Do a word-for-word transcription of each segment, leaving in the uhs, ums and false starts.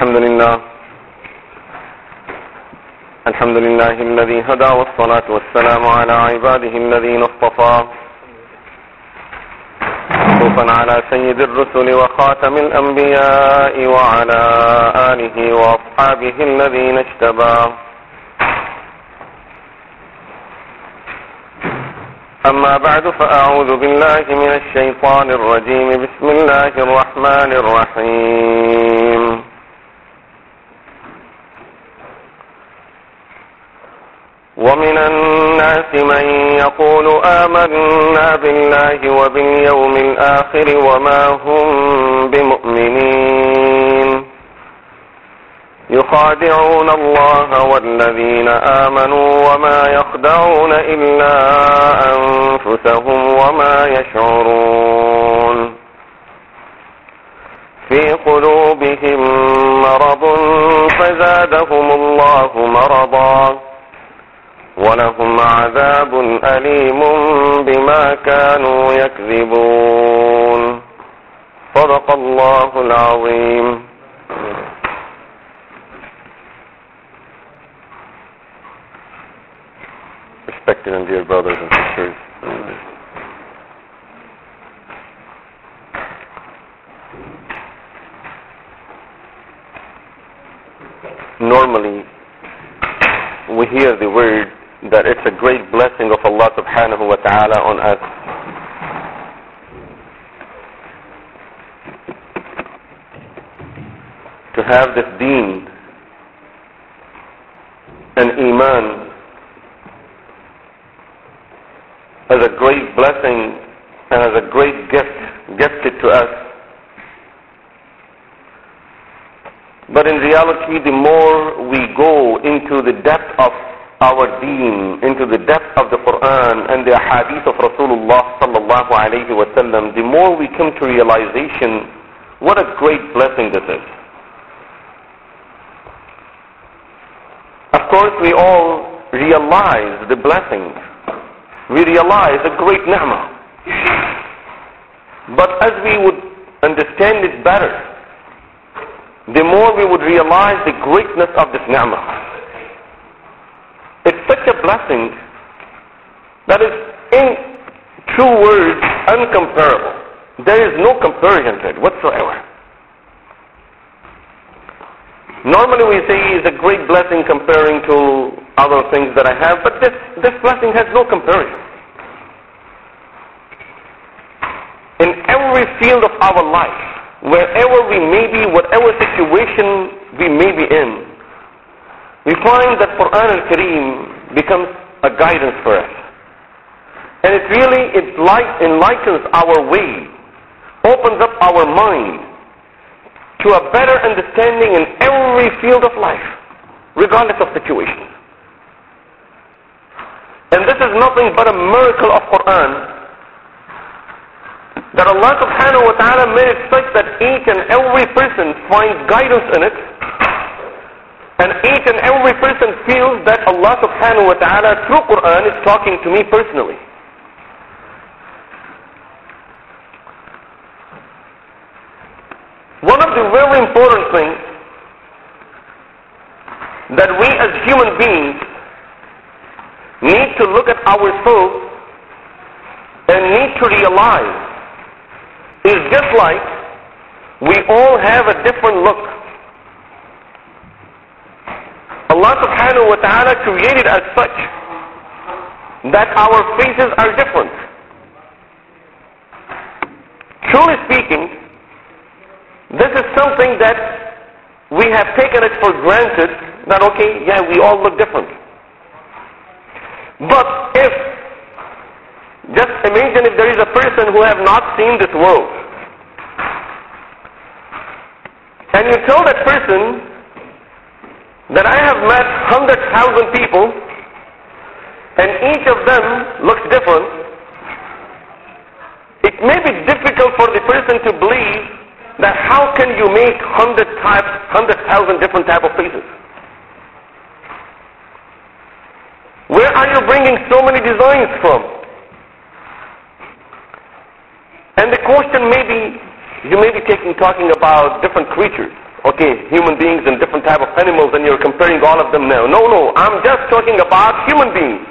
الحمد لله الحمد لله الذي هدى والصلاة والسلام على عباده الذين اصطفى خصوصا على سيد الرسل وخاتم الأنبياء وعلى آله وأصحابه الذين اجتبى أما بعد فأعوذ بالله من الشيطان الرجيم بسم الله الرحمن الرحيم ومن الناس من يقول آمنا بالله وباليوم الآخر وما هم بمؤمنين يخادعون الله والذين آمنوا وما يخدعون إلا أنفسهم وما يشعرون في قلوبهم مرض فزادهم الله مرضا ولهم عذاب أليم بما كانوا يكذبون صدق الله العظيم. Respected and dear brothers and sisters, normally we hear the word that it's a great blessing of Allah subhanahu wa ta'ala on us to have this deen and iman as a great blessing and as a great gift gifted to us. But in reality, the more we go into the depth of our deen, into the depth of the Quran and the hadith of Rasulullah sallallahu alayhi wa sallam, the more we come to realization what a great blessing this is. Of course, we all realize the blessing. We realize the great ni'mah. But as we would understand it better, the more we would realize the greatness of this ni'mah. It's such a blessing that is, in true words, uncomparable. There is no comparison to it whatsoever. Normally we say it's a great blessing comparing to other things that I have, but this, this blessing has no comparison. In every field of our life, wherever we may be, whatever situation we may be in, we find that Quran al-Kareem becomes a guidance for us. And it really it light, enlightens our way, opens up our mind to a better understanding in every field of life, regardless of situation. And this is nothing but a miracle of Quran, that Allah subhanahu wa ta'ala made it such that each and every person finds guidance in it, and each and every person feels that Allah subhanahu wa ta'ala through Quran is talking to me personally. One of the very important things that we as human beings need to look at ourselves and need to realize is just like we all have a different look. Allah subhanahu wa ta'ala created as such that our faces are different. Truly speaking, this is something that we have taken it for granted that okay, yeah, we all look different. But if, just imagine if there is a person who have not seen this world, and you tell that person that I have met one hundred thousand people and each of them looks different, it may be difficult for the person to believe that how can you make one hundred types, one hundred thousand different type of faces? Where are you bringing so many designs from? And the question may be, you may be taking, talking about different creatures okay, human beings and different type of animals, and you're comparing all of them now. No, no, I'm just talking about human beings.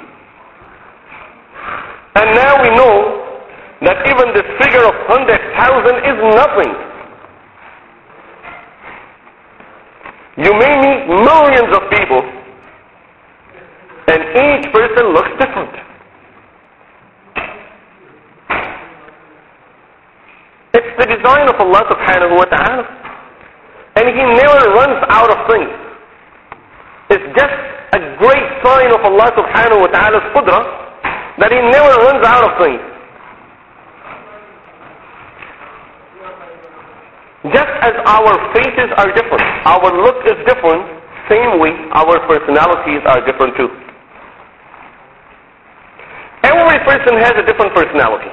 And now we know that even this figure of one hundred thousand is nothing. You may meet millions of people, and each person looks different. It's the design of Allah subhanahu wa ta'ala. And He never runs out of things. It's just a great sign of Allah subhanahu wa ta'ala's qudra that He never runs out of things. Just as our faces are different, our look is different, same way our personalities are different too. Every person has a different personality.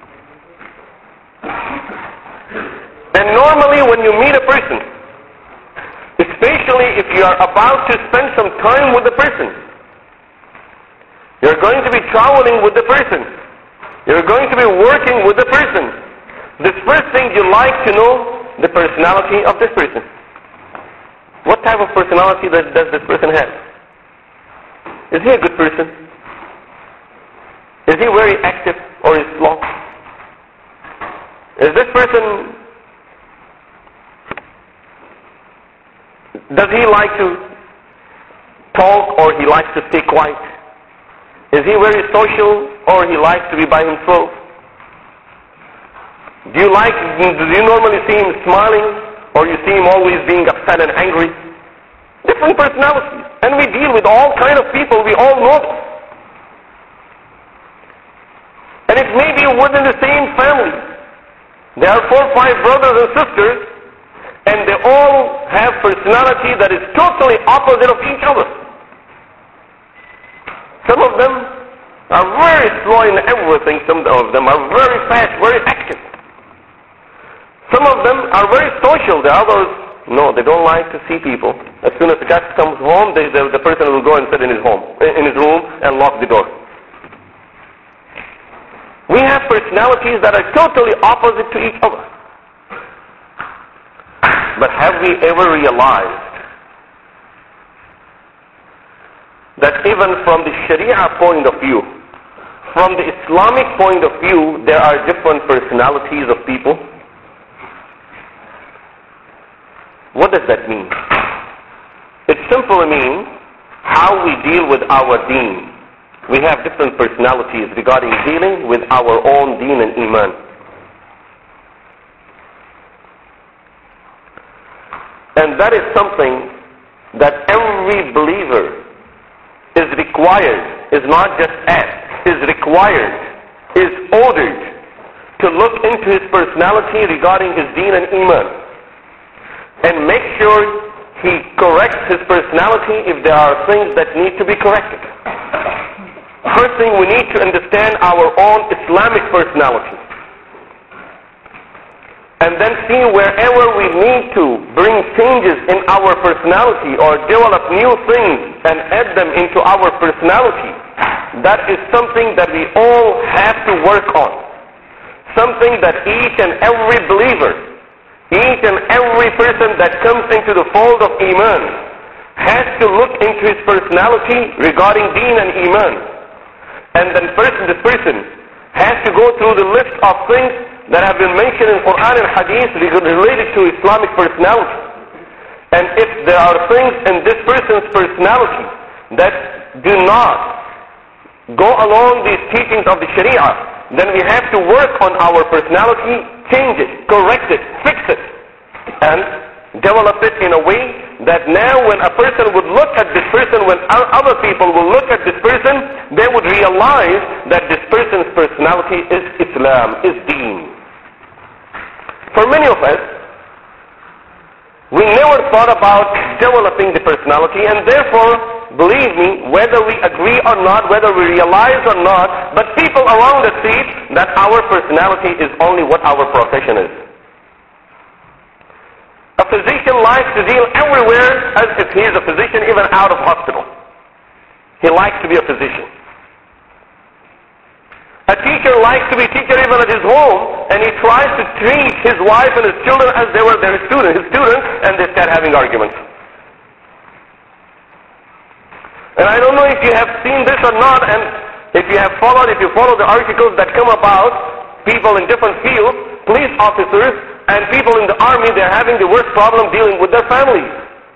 And normally when you meet a person, especially if you are about to spend some time with the person, you're going to be traveling with the person, you're going to be working with the person, this first thing you like to know the personality of this person. What type of personality does, does this person have? Is he a good person? Is he very active or is slow? Is this person, does he like to talk or he likes to stay quiet? Is he very social or he likes to be by himself? Do you like, do you normally see him smiling or you see him always being upset and angry? Different personalities. And we deal with all kind of people, we all know this. And it may be within the same family. There are four or five brothers and sisters, and they all have personality that is totally opposite of each other. Some of them are very slow in everything, some of them are very fast, very active. Some of them are very social, the others, no, they don't like to see people. As soon as the guest comes home, they, the, the person will go and sit in his home, in his room and lock the door. We have personalities that are totally opposite to each other. But have we ever realized that even from the Sharia point of view, from the Islamic point of view, there are different personalities of people? What does that mean? It simply means how we deal with our deen. We have different personalities regarding dealing with our own deen and iman. And that is something that every believer is required, is not just asked, is required, is ordered to look into his personality regarding his deen and iman. And make sure he corrects his personality if there are things that need to be corrected. First thing, we need to understand our own Islamic personality. And then see wherever we need to bring changes in our personality or develop new things and add them into our personality. That is something that we all have to work on. Something that each and every believer, each and every person that comes into the fold of Iman has to look into his personality regarding deen and Iman. And then person, this person has to go through the list of things that have been mentioned in Quran and Hadith related to Islamic personality. And if there are things in this person's personality that do not go along these teachings of the Sharia, then we have to work on our personality, change it, correct it, fix it, and develop it in a way that now when a person would look at this person, when other people will look at this person, they would realize that this person's personality is Islam, is deen. For many of us, we never thought about developing the personality, and therefore, believe me, whether we agree or not, whether we realize or not, but people around us see that our personality is only what our profession is. A physician likes to deal everywhere as if he is a physician, even out of hospital. He likes to be a physician. A teacher likes to be teacher even at his home, and he tries to treat his wife and his children as they were their students, his students, and they start having arguments. And I don't know if you have seen this or not, and if you have followed, if you follow the articles that come about people in different fields, police officers and people in the army, they're having the worst problem dealing with their families.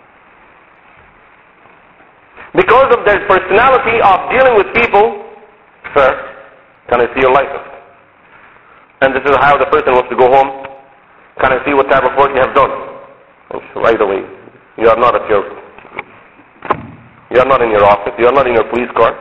Because of their personality of dealing with people, sir, can I see your license? And this is how the person wants to go home. Can I see what type of work you have done? Right away. You are not at your, you are not in your office. You are not in your police car.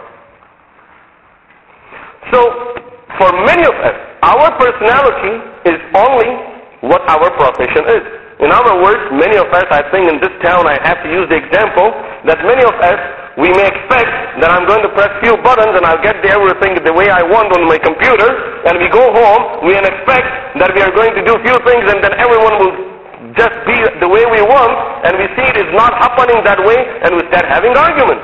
So, for many of us, our personality is only what our profession is. In other words, many of us, I think in this town, I have to use the example that many of us, we may expect that I'm going to press few buttons and I'll get everything the way I want on my computer, and we go home, we expect that we are going to do few things and then everyone will just be the way we want, and we see it is not happening that way, and we start having arguments.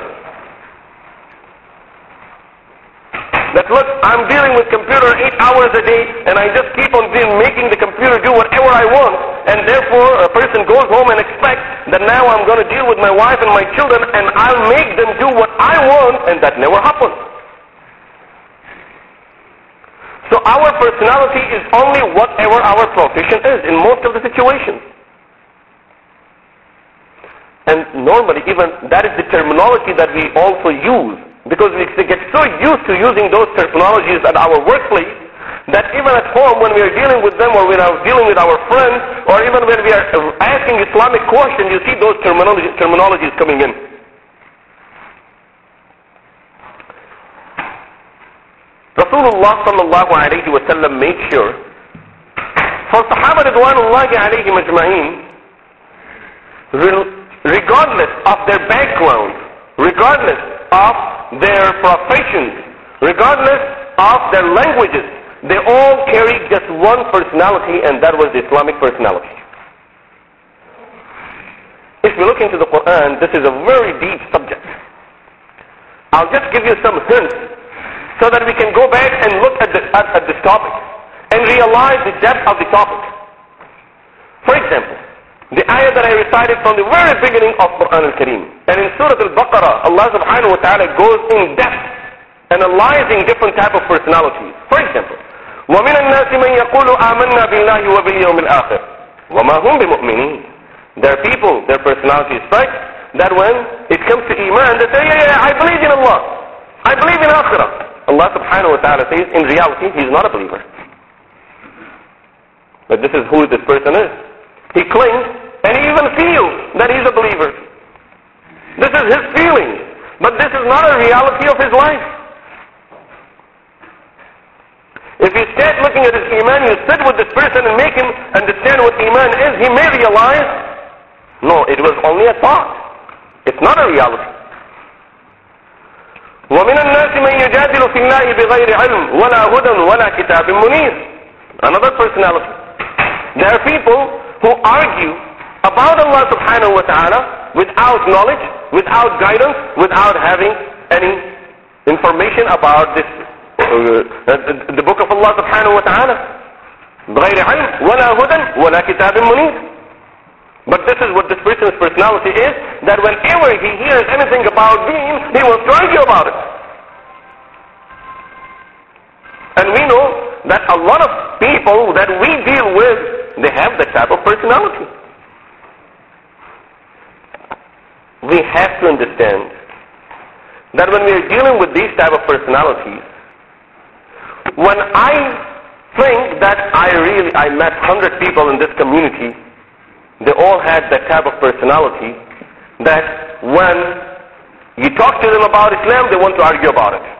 That look, I'm dealing with computer eight hours a day, and I just keep on doing, making the computer do whatever I want, and therefore a person goes home and expects that now I'm going to deal with my wife and my children, and I'll make them do what I want, and that never happens. So our personality is only whatever our profession is in most of the situations. And normally, even that is the terminology that we also use. Because we get so used to using those terminologies at our workplace that even at home when we are dealing with them, or when we are dealing with our friends, or even when we are asking Islamic questions, you see those terminology, terminologies coming in. Rasulullah sallallahu alayhi wa sallam made sure for Sahaba ridwanullahi alayhim ajma'in, regardless of their background, regardless of their professions, regardless of their languages, they all carried just one personality, and that was the Islamic personality. If we look into the Quran, this is a very deep subject. I'll just give you some hints so that we can go back and look at, the, at, at this topic and realize the depth of the topic. For example, the ayah that I recited from the very beginning of Quran al-Kareem. And in Surah Al-Baqarah, Allah subhanahu wa ta'ala goes in depth, analyzing different type of personalities. For example, وَمِنَ النَّاسِ مَنْ يَقُولُ آمَنَّا بِاللَّهِ وَبِالْيَوْمِ الْآخِرِ وَمَا هُمْ بِمُؤْمِنِينَ. There are people, their personality is such that when it comes to Iman, they say, yeah, yeah, I believe in Allah. I believe in Akhirah. Allah subhanahu wa ta'ala says, in reality, he is not a believer. But this is who this person is. He clings, and he even feels that he's a believer. This is his feeling, but this is not a reality of his life. If you start looking at his Iman, you sit with this person and make him understand what Iman is, he may realize, no, it was only a thought. It's not a reality. وَمِنَ النَّاسِ مَنْ يُجَادِلُ فِي اللَّهِ بِغَيْرِ عِلْمٍ وَلَا هُدًى وَلَا كِتَابٍ مُنِيرٍ. Another personality. There are people who argue about Allah subhanahu wa ta'ala without knowledge, without guidance, without having any information about this, uh, the book of Allah subhanahu wa ta'ala. بِغَيْرِ عِلْمٍ وَلَا هُدًى وَلَا كِتَابٍ مُنِيرٍ. But this is what this person's personality is, that whenever he hears anything about deen, he wants to argue about it. And we know that a lot of people that we deal with, they have that type of personality. We have to understand that when we are dealing with these type of personalities, when I think that I really, I met one hundred people in this community, they all had that type of personality that when you talk to them about Islam, they want to argue about it.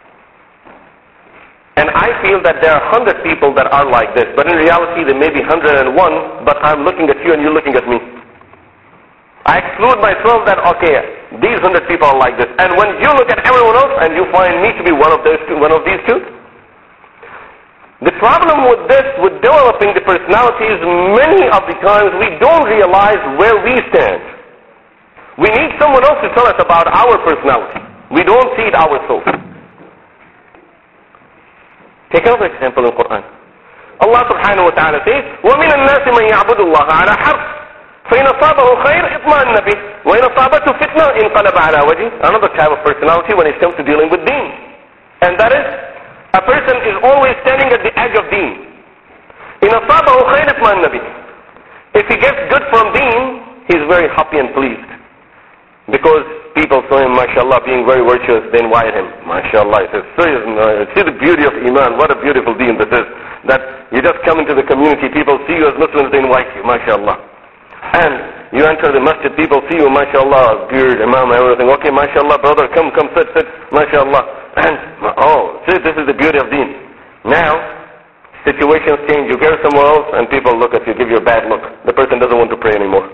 And I feel that there are one hundred people that are like this, but in reality there may be one hundred and one, but I'm looking at you and you're looking at me. I exclude myself that, okay, these one hundred people are like this. And when you look at everyone else and you find me to be one of those two, one of these two, the problem with this, with developing the personalities, many of the times we don't realize where we stand. We need someone else to tell us about our personality. We don't see it ourselves. Take another example in the Quran. Allah subhanahu wa ta'ala says, وَمِنَ النَّاسِ مَنْ يَعْبُدُ اللَّهَ عَلَى حَرْفٍ فَإِنْ أَصَابَهُ خَيْرٌ اطْمَأَنَّ بِهِ وَإِنْ أَصَابَتْهُ فِتْنَةٌ انقلب على وجهه. Another type of personality when it comes to dealing with deen. And that is, a person is always standing at the edge of deen. إِنْ أَصَابَهُ خَيْرٌ اطْمَأَنَّ بِهِ. If he gets good from deen, he's very happy and pleased. Because people saw him, mashallah, being very virtuous, they invite him. Mashallah, he says, see the beauty of Iman, what a beautiful deen this is. That you just come into the community, people see you as Muslims, they invite you, mashallah. And you enter the masjid, people see you, mashallah, beard, imam, everything. Okay, mashallah, brother, come, come, sit, sit, mashallah. And, oh, see, this is the beauty of deen. Now, situations change, you go somewhere else, and people look at you, give you a bad look. The person doesn't want to pray anymore.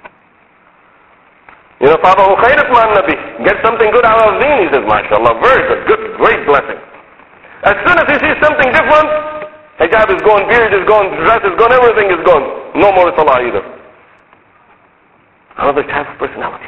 You know, Fabahu khairat ma'an nabi. Get something good out of deen, he says, mashallah, very good, good, great blessing. As soon as he sees something different, hijab is gone, beard is gone, dress is gone, everything is gone. No more salah either. Another type of personality.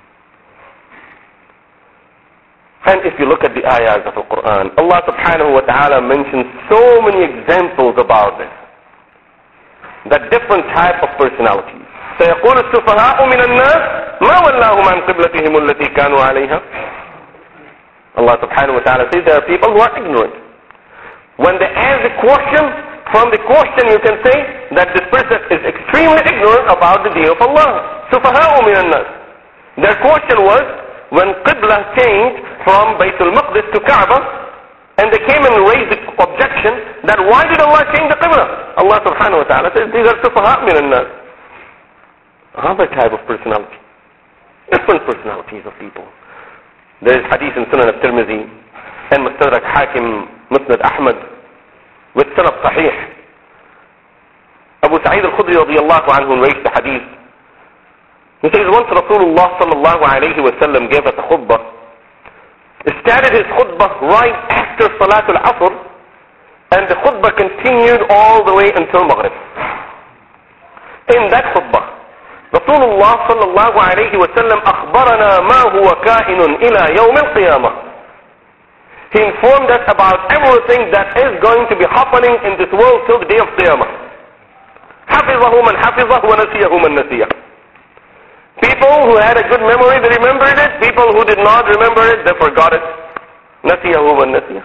And if you look at the ayahs of the Quran, Allah subhanahu wa ta'ala mentions so many examples about this. That different type of personalities. سيقول السفهاء من الناس ما ولاهم عن قبلتهم التي كانوا عليها. Allah subhanahu wa ta'ala says there are people who are ignorant. When they ask the question, from the question you can say that this person is extremely ignorant about the deen of Allah. سفهاء من الناس. Their question was, when Qibla changed from Baytul Maqdis to Kaaba, and they came and raised the objection that why did Allah change the Qibla? Allah subhanahu wa ta'ala says these are سفهاء من الناس. Another type of personality. Different personalities of people. There is hadith in Sunan al-Tirmidhi and Mustadrak Hakim, Musnad Ahmad with Sanad Sahih. Abu Sa'id al-Khudri radiyallahu anhu raised the hadith. He says once Rasulullah sallallahu alayhi wa sallam gave us a khutbah. He started his khutbah right after Salatul Asr, and the khutbah continued all the way until Maghrib. In that khutbah, Rasulullah sallallahu alayhi wa sallam أخبرنا ما هو كائن إلى يوم القيامة. He informed us about everything that is going to be happening in this world till the day of Qiyamah. حفظه من حفظه ونسيه من نسيه. People who had a good memory, they remembered it. People who did not remember it, they forgot it. نسيه من نسيه.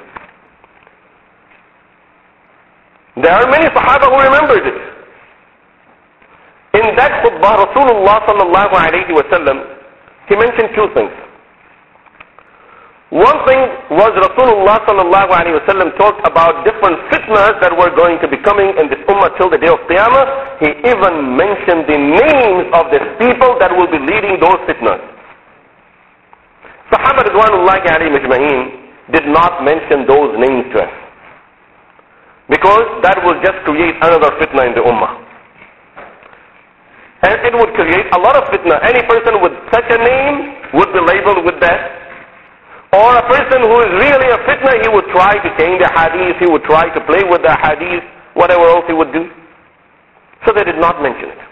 There are many Sahaba who remembered it. In that khutbah, Rasulullah sallallahu alayhi wa sallam, he mentioned two things. One thing was Rasulullah sallallahu alayhi wa sallam talked about different fitnas that were going to be coming in this ummah till the day of Qiyamah. He even mentioned the names of the people that will be leading those fitnas. Sahaba Ridwanullahi alayhim ajma'in did not mention those names to us, because that will just create another fitna in the ummah. And it would create a lot of fitna. Any person with such a name would be labeled with that. Or a person who is really a fitna, he would try to change the hadith, he would try to play with the hadith, whatever else he would do. So they did not mention it.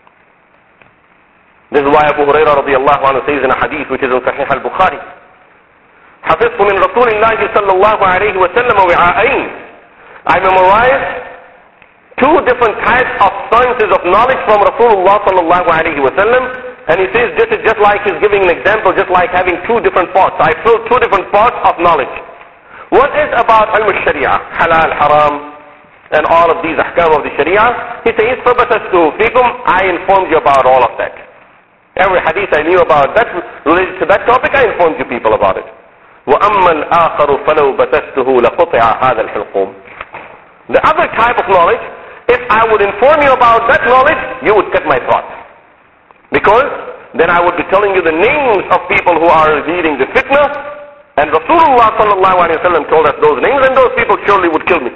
This is why Abu Hurairah radiyallahu anhu says in a hadith which is in Sahih al-Bukhari, حفظت من رسول الله صلى الله عليه وسلم وعاءين. I memorized two different types of sciences of knowledge from Rasulullah sallallahu alayhi wa sallam, and he says this is just like he's giving an example, just like having two different pots. I filled two different pots of knowledge. One is about ilm al-sharia, halal, haram, and all of these ahkam of the sharia. He says, فَبَتَسْتُ فِيكُمْ, I informed you about all of that. Every hadith I knew about that related to that topic, I informed you people about it. وَأَمَّا الْآخَرُ فَلَوْ بَتَسْتُهُ لَقُطِعَ هَذَا الْحِلْقُومِ. The other type of knowledge, if I would inform you about that knowledge, you would cut my throat. Because then I would be telling you the names of people who are leading the fitna, and Rasulullah sallallahu alayhi wa sallam told us those names, and those people surely would kill me.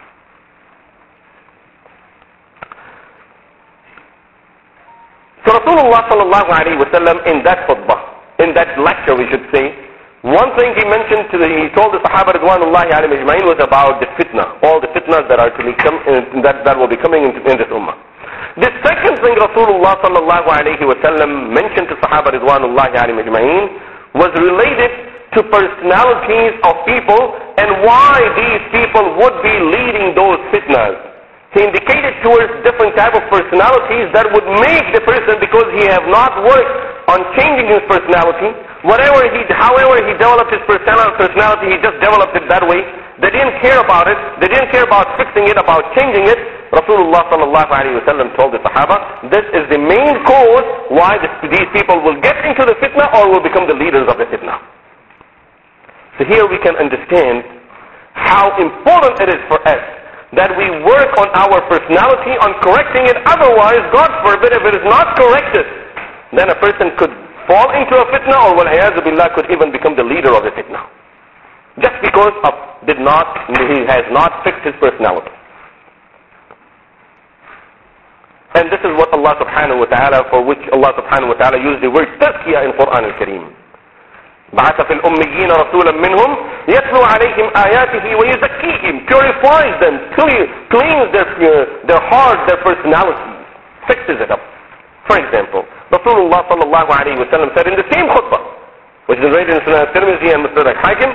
So Rasulullah sallallahu alayhi wa sallam in that khutbah, in that lecture we should say, one thing he mentioned to the, he told the Sahaba Ridwanullahi alayhim ajma'in was about the fitna, all the fitnas that are to be come, uh, that, that will be coming in, in this ummah. The second thing Rasulullah sallallahu alayhi wa sallam mentioned to Sahaba Ridwanullahi alayhim ajma'in was related to personalities of people and why these people would be leading those fitnas. He indicated towards different type of personalities that would make the person, because he have not worked on changing his personality, whatever he, however he developed his personality, he just developed it that way. They didn't care about it. They didn't care about fixing it, about changing it. Rasulullah sallallahu alayhi wa sallam told the Sahaba, this is the main cause why this, these people will get into the fitna or will become the leaders of the fitna. So here we can understand how important it is for us that we work on our personality, on correcting it. Otherwise, God forbid, if it is not corrected, then a person could fall into a fitna, or wal-'iyadhu billah, could even become the leader of the fitna. Just because of did not, he has not fixed his personality. And this is what Allah subhanahu wa ta'ala, for which Allah subhanahu wa ta'ala used the word tazkiyah in Quran al-Kareem. بعث في الأميين رسولا منهم يتلو عليهم آياته ويزكيهم, purifies them, cleans their, their heart, their personality, fixes it up. For example, Rasulullah sallallahu alayhi wa sallam said in the same khutbah, which is rated in Sunan al-Tirmidhi and Musnad al-Hakim,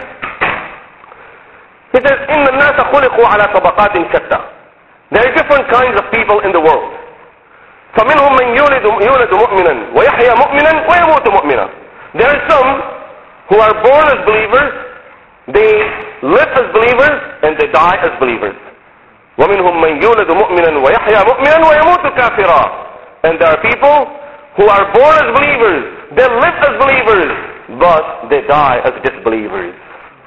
he says, إن الناس خلقوا على طبقات شتى. There are different kinds of people in the world. فمنهم من يولد يولد مؤمنا ويحيى مؤمنا ويموت مؤمنا. There are some who are born as believers, they live as believers, and they die as believers. وَمِنْهُمْ مَنْ يُولَدُ مُؤْمِنًا وَيَحْيَى مُؤْمِنًا وَيَمُوتُ كَافِرًا. And there are people who are born as believers, they live as believers, but they die as disbelievers.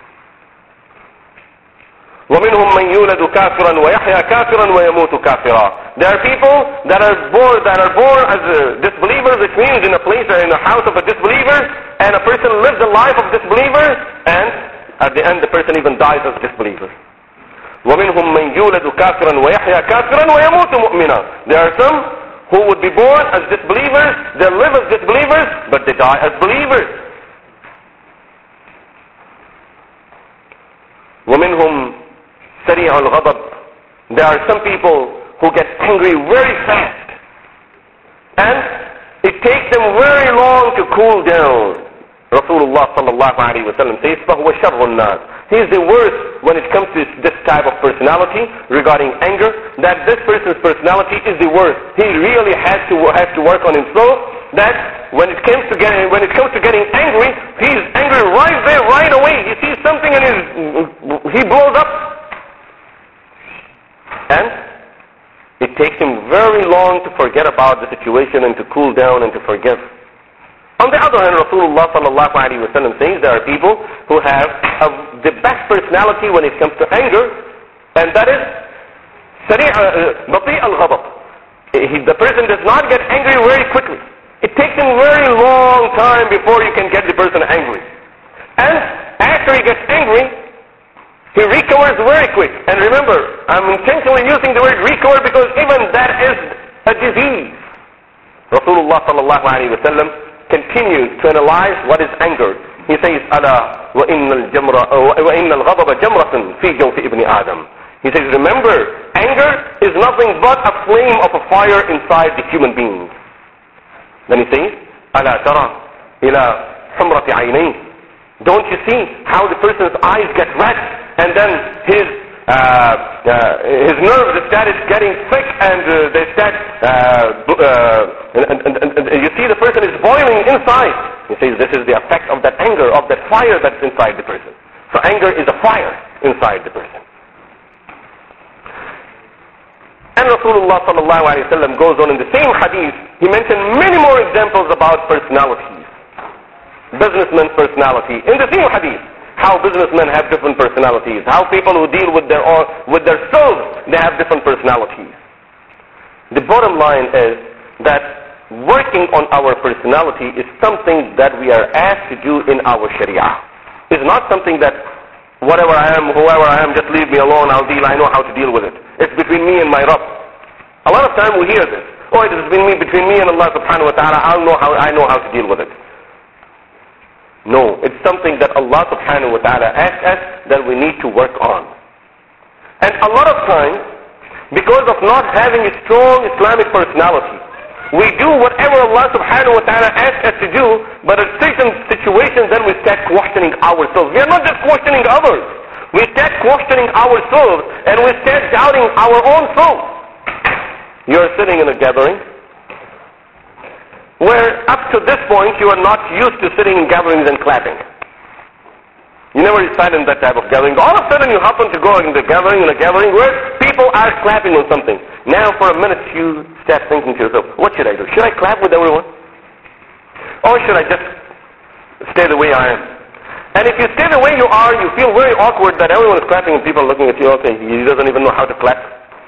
وَمِنْهُمْ مَنْ يُولَدُ كَافِرًا وَيَحْيَى كَافِرًا وَيَمُوتُ كَافِرًا. There are people that are born that are born as disbelievers, which means in a place or in a house of a disbeliever, and a person lives the life of disbeliever, and at the end the person even dies as disbeliever. وَمِنْهُمْ مَنْ يُولَدُ كَافِرًا وَيَحْيَى كَافِرًا وَيَمُوتُ مُؤْمِنًا. There are some who would be born as disbelievers, they live as disbelievers, but they die as believers. وَمِنْهُمْ سَرِيعُ الْغَضَبِ. There are some people who get angry very fast, and it takes them very long to cool down. Rasulullah sallallahu alayhi wa sallam says, فَهُوَ شَرُّ النَّاسِ. He is the worst when it comes to this type of personality regarding anger, that this person's personality is the worst. He really has to has to work on himself, that when it comes to getting when it comes to getting angry, he is angry right there, right away. He sees something and his, he blows up. And it takes him very long to forget about the situation and to cool down and to forgive. On the other hand, Rasulullah sallallahu alayhi wa sallam says there are people who have a, the best personality when it comes to anger, and that is bati' al-ghadab. The person does not get angry very quickly. It takes him very long time before you can get the person angry. And after he gets angry, he recovers very quick. And remember, I'm intentionally using the word recover because even that is a disease. Rasulullah sallallahu alayhi wa sallam continues to analyze what is anger. He says, "Ala wa inna al-ghadaba jamratun fi jawfi ibn Adam." He says, remember, anger is nothing but a flame of a fire inside the human being. Then he says, "Ala tara ila humrati aynayhi." Don't you see how the person's eyes get red, and then his Uh, uh, his nerves started getting thick, and uh, they start, uh, uh, and, and, and, and you see the person is boiling inside. He says this is the effect of that anger, of that fire that's inside the person. So anger is a fire inside the person. And Rasulullah sallallahu alayhi wa sallam goes on in the same hadith, he mentioned many more examples about personalities. Businessman's personality, in the same hadith. How businessmen have different personalities. How people who deal with their with their souls, they have different personalities. The bottom line is that working on our personality is something that we are asked to do in our Sharia. It's not something that whatever I am, whoever I am, just leave me alone, I'll deal, I know how to deal with it. It's between me and my Rabb. A lot of time we hear this. Oh, it is between me, between me and Allah subhanahu wa ta'ala, I'll know how, I know how to deal with it. No, it's something that Allah subhanahu wa ta'ala asks us that we need to work on. And a lot of times, because of not having a strong Islamic personality, we do whatever Allah subhanahu wa ta'ala asks us to do, but at certain situations then we start questioning ourselves. We are not just questioning others. We start questioning ourselves and we start doubting our own soul. You're sitting in a gathering where up to this point you are not used to sitting in gatherings and clapping. You never sat in that type of gathering. All of a sudden you happen to go in the gathering, in a gathering where people are clapping on something. Now for a minute you start thinking to yourself, what should I do? Should I clap with everyone? Or should I just stay the way I am? And if you stay the way you are, you feel very awkward that everyone is clapping and people are looking at you, okay, he doesn't even know how to clap.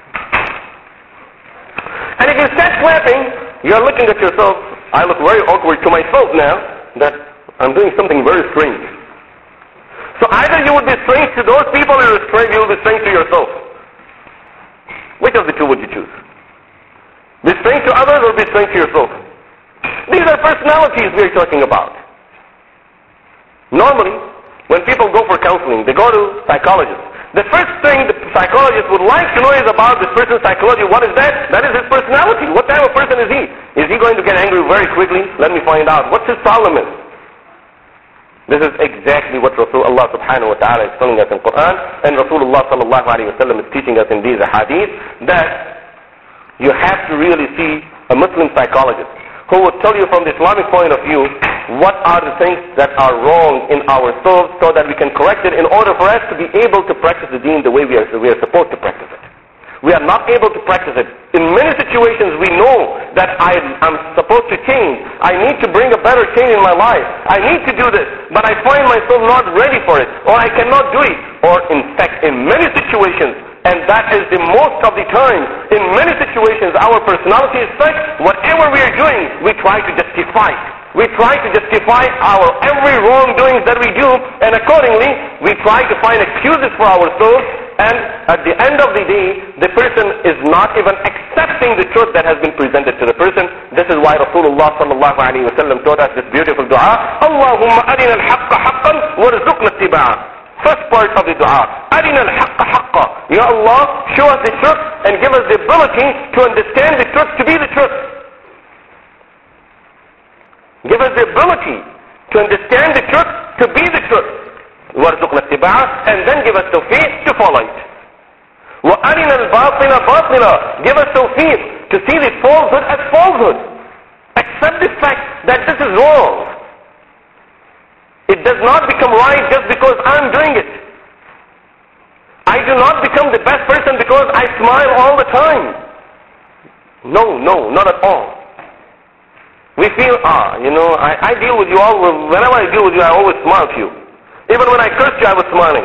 And if you start clapping, you're looking at yourself, I look very awkward to myself now that I'm doing something very strange. So either you would be strange to those people or you will be strange to yourself. Which of the two would you choose? Be strange to others or be strange to yourself? These are personalities we are talking about. Normally, when people go for counseling, they go to psychologists. The first thing the psychologist would like to know is about this person's psychology. What is that? That is his personality. What type of person is he? Is he going to get angry very quickly? Let me find out. What's his problem is? This is exactly what Rasulullah subhanahu wa ta'ala is telling us in Quran, and Rasulullah sallallahu alayhi wa sallam is teaching us in these hadith, that you have to really see a Muslim psychologist who will tell you from the Islamic point of view what are the things that are wrong in ourselves so that we can correct it in order for us to be able to practice the deen the way we are, we are supposed to practice it. We are not able to practice it. In many situations we know that I am supposed to change. I need to bring a better change in my life. I need to do this, but I find myself not ready for it, or I cannot do it. Or in fact, in many situations, and that is the most of the time, in many situations our personality is such, whatever we are doing, we try to justify it. We try to justify our every wrongdoings that we do, and accordingly, we try to find excuses for ourselves, and at the end of the day, the person is not even accepting the truth that has been presented to the person. This is why Rasulullah sallallahu alayhi wa sallam taught us this beautiful dua, Allahumma arina al-haqqa haqqan warzuqna ittiba'ah. First part of the dua, arina al-haqqa haqqa. Ya Allah, show us the truth and give us the ability to understand the truth to be the truth. Give us the ability to understand the truth to be the truth. وَارْزُقْنَا اتِّبَاعَهُ, and then give us tawfiq to follow it. وَأَرِنَا الْبَاطِلَ بَاطِلًا, give us tawfiq to see the falsehood as falsehood. Accept the fact that this is wrong. It does not become right just because I'm doing it. I do not become the best person because I smile all the time. No, no, not at all. We feel, ah, you know, I, I deal with you all, whenever I deal with you, I always smile to you. Even when I cursed you, I was smiling.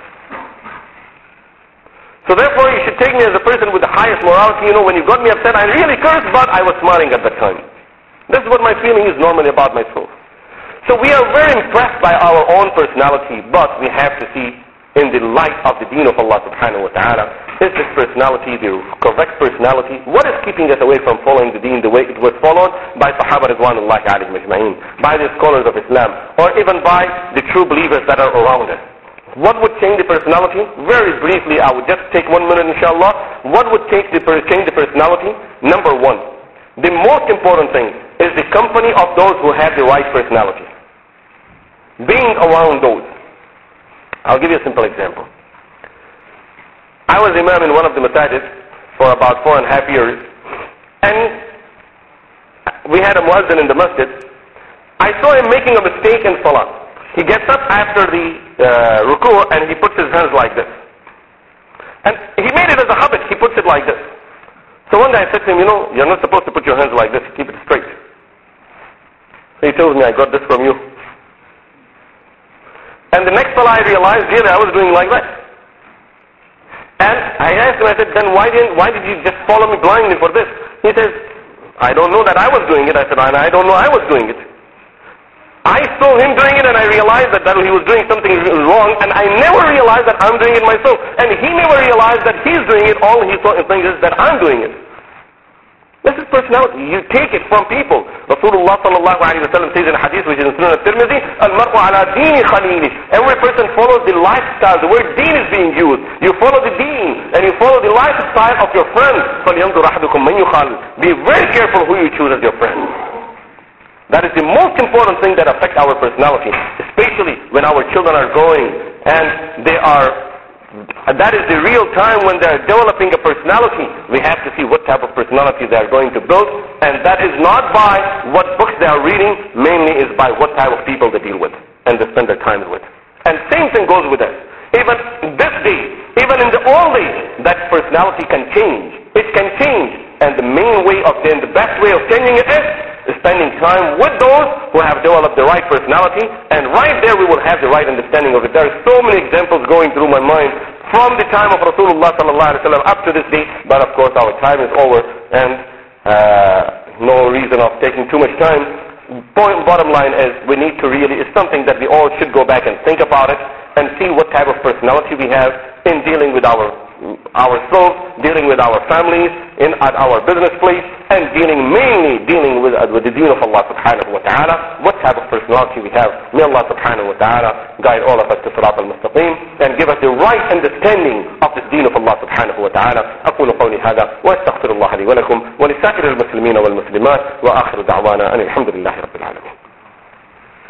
So therefore, you should take me as a person with the highest morality. You know, when you got me upset, I really cursed, but I was smiling at that time. This is what my feeling is normally about myself. So we are very impressed by our own personality, but we have to see in the light of the deen of Allah subhanahu wa ta'ala, is this personality the correct personality? What is keeping us away from following the deen the way it was followed by Sahaba Ridwanullahi alayhim ajma'in, by the scholars of Islam, or even by the true believers that are around us? What would change the personality? Very briefly, I would just take one minute inshallah. What would change the, change the personality? Number one, the most important thing is the company of those who have the right personality. Being around those. I'll give you a simple example. I was imam in one of the masajid for about four and a half years, and we had a muazzin in the masjid. I saw him making a mistake in salah. He gets up after the uh, ruku and he puts his hands like this. And he made it as a habit, he puts it like this. So one day I said to him, you know, you're not supposed to put your hands like this, keep it straight. So he tells me, I got this from you. And the next salah I realized, really, I was doing like that. And I asked him, I said, then why didn't, why did you just follow me blindly for this? He says, I don't know that I was doing it. I said, I don't know I was doing it. I saw him doing it and I realized that, that he was doing something wrong, and I never realized that I'm doing it myself. And he never realized that he's doing it. All he saw is that I'm doing it. This is personality. You take it from people. Rasulullah sallallahu alayhi wa sallam says in a hadith which is in Sunan al-Tirmidhi, Al-mar'u ala dini khalili. Every person follows the lifestyle. The word deen is being used. You follow the deen and you follow the lifestyle of your friend. فَلْيَنْظُرْ أَحَدُكُمْ مَنْ يُخَالِلُ. Be very careful who you choose as your friend. That is the most important thing that affects our personality, especially when our children are growing and they are, that is the real time when they are developing a personality. We have to see what type of personality they are going to build, and that is not by what books they are reading, mainly is by what type of people they deal with and they spend their time with. And same thing goes with us. Even this day, even in the old days, that personality can change. It can change, and the main way of, and the best way of changing it is spending time with those who have developed the right personality, and right there we will have the right understanding of it. There are so many examples going through my mind from the time of Rasulullah sallallahu alaihi wasallam up to this day, but of course our time is over, and uh, no reason of taking too much time. Point, bottom line is we need to really, it's something that we all should go back and think about it and see what type of personality we have in dealing with our ourselves, dealing with our families, in at our business place, and dealing mainly dealing with, uh, with the deen of Allah subhanahu wa ta'ala, what type of personality we have. May Allah subhanahu wa ta'ala guide all of us to Sirat al-Mustaqim and give us the right understanding of the deen of Allah subhanahu wa ta'ala. أقول قولي هذا وأستغفر الله لي ولكم ولسائر المسلمين والمسلمات وآخر دعوانا أن الحمد لله رب العالمين.